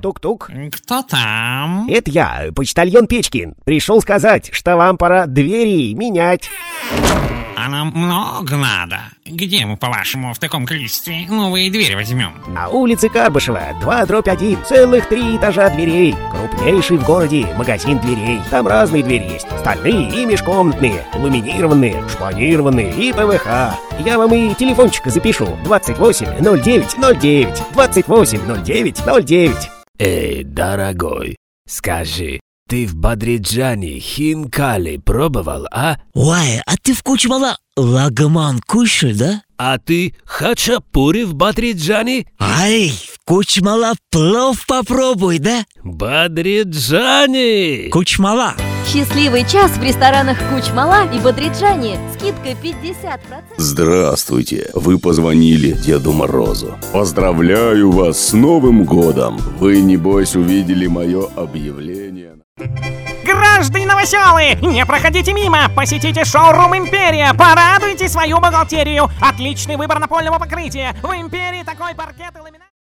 Тук-тук. Кто там? Это я, почтальон Печкин. Пришел сказать, что вам пора двери менять. А нам много надо. Где мы, по-вашему, в таком количестве новые двери возьмем? На улице Карбышева, 2/1, целых 3 этажа дверей. Крупнейший в городе магазин дверей. Там разные двери есть. Стальные и межкомнатные, ламинированные, шпанированные и ПВХ. Я вам и телефончик запишу. 280909. 280909. Эй, дорогой, скажи, ты в Бадриджане хинкали пробовал, а? Ой, а ты в Кучмала лагман кушал, да? А ты хачапури в Бадриджане? Ай, в Кучмала плов попробуй, да? Бадриджане! Кучмала. Счастливый час в ресторанах Кучмала и Бадриджане. Скидка 50%. Здравствуйте! Вы позвонили Деду Морозу. Поздравляю вас с Новым годом! Вы, небось, увидели мое объявление. Граждане новоселы, не проходите мимо, посетите шоурум «Империя», порадуйте свою бухгалтерию. Отличный выбор напольного покрытия. В «Империи» такой паркет и ламинат.